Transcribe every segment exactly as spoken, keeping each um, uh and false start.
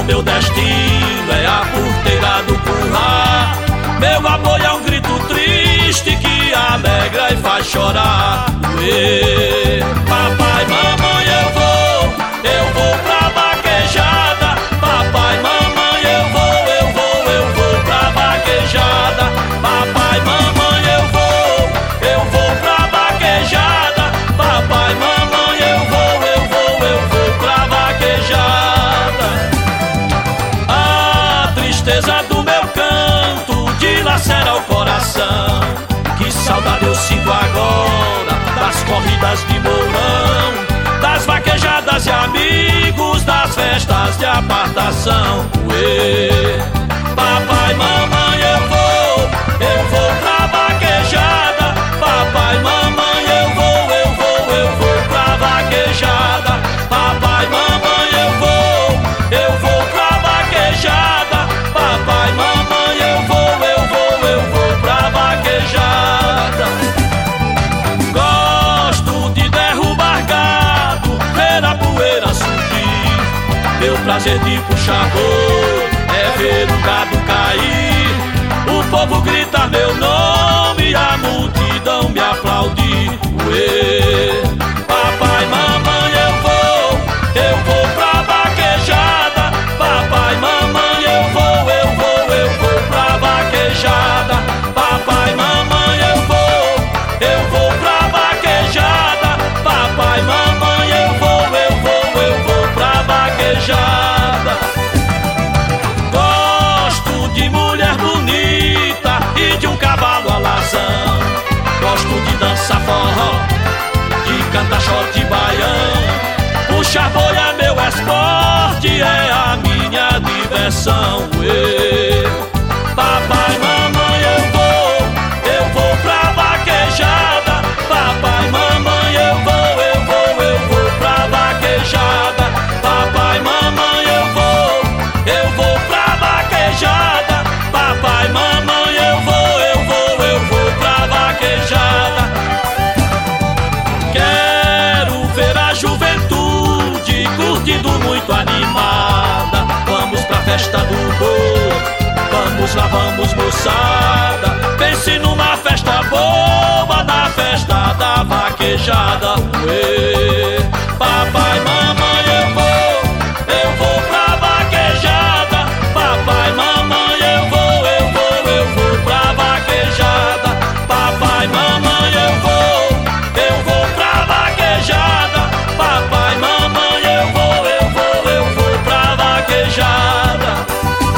meu destino é a porteira do curral. Meu amor é um grito triste que alegra e faz chorar. Uê, papai, mamãe, eu vou, eu vou pra vaquejada. Papai, mamãe, eu vou, eu vou, eu vou pra vaquejada. Papai, mamãe, eu vou, eu vou pra vaquejada. Papai, mamãe, eu vou, eu vou, eu vou pra vaquejada. A tristeza do meu canto dilacera o coração. Que saudade eu sinto agora das corridas de Mourão, das vaquejadas e amigos, das festas de apartação. Uê, papai, mamãe, eu vou, eu vou pra vaquejada. Papai, mamãe, eu vou, eu vou, eu vou pra vaquejada. Papai, mamãe, eu vou, eu vou pra vaquejada. Papai, mamãe, eu vou, eu vou, eu vou pra vaquejada. Gosto de derrubar gado, ver a poeira subir. Meu prazer de puxar boi é ver o gado cair. O povo grita meu nome e a multidão me aplaudir. Uê, papai, mamãe, eu vou, eu vou pra vaquejada. Papai, mamãe, eu vou, eu vou, eu vou pra vaquejada. Papai, mamãe, eu vou, eu vou pra vaquejada. Papai, mamãe, eu vou, eu vou, eu vou pra vaquejada. Gosto de mulher bonita e de um cavalo alazão. Gosto de dançar forró, de cantar shot baião. Puxar boi é meu esporte, é a minha diversão. Uê, papai, mamãe, eu vou, eu vou pra vaquejada. Papai, mamãe, eu vou, eu vou, eu vou pra vaquejada. Papai, mamãe, eu vou, eu vou pra vaquejada. Papai, mamãe, eu vou, eu vou, eu vou pra vaquejada. Quero ver a juventude curtindo muito animada. Vamos pra festa do boi, vamos lá, vamos moçada. Pense numa festa boa, na festa da vaquejada. Uê, papai, mamãe, eu vou, eu vou pra vaquejada. Papai, mamãe, eu vou, eu vou, eu vou pra vaquejada. Papai, mamãe, eu vou, eu vou pra vaquejada. Papai, mamãe, eu vou, eu vou, eu vou pra vaquejada.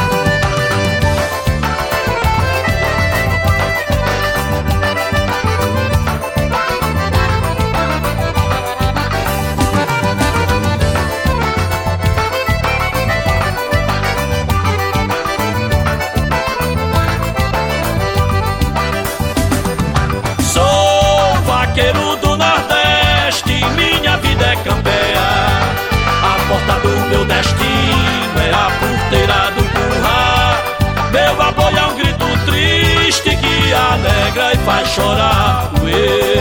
Sou vaqueiro do Nordeste, minha vida é campear. A porta do meu destino é a porteira do curral. Meu amor é um grito triste que alegra e faz chorar. Uê,